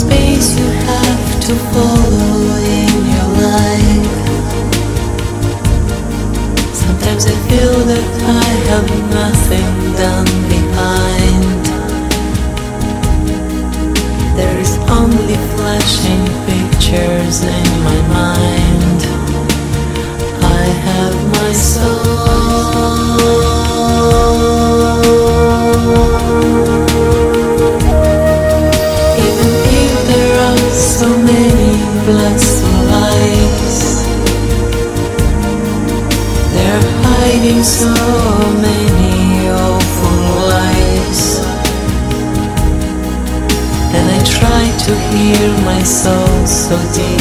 space you have to follow in your life. Sometimes I feel that I have nothing done behind. There is only flashing pictures in my mind. I have my soul. Even if there are so many blessed lives, they're hiding so many awful lies. And I try to hear my soul so deep